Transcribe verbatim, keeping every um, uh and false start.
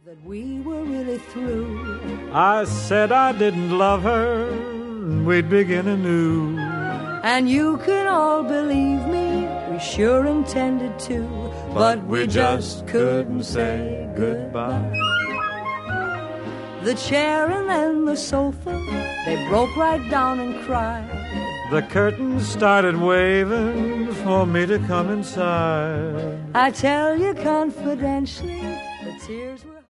that we were really through. I said I didn't love her, we'd begin anew. And you can all believe me, we sure intended to, but, but we just couldn't say goodbye. The chair and then the sofa, they broke right down and cried. The curtains started waving for me to come inside. I tell you confidentially, the tears were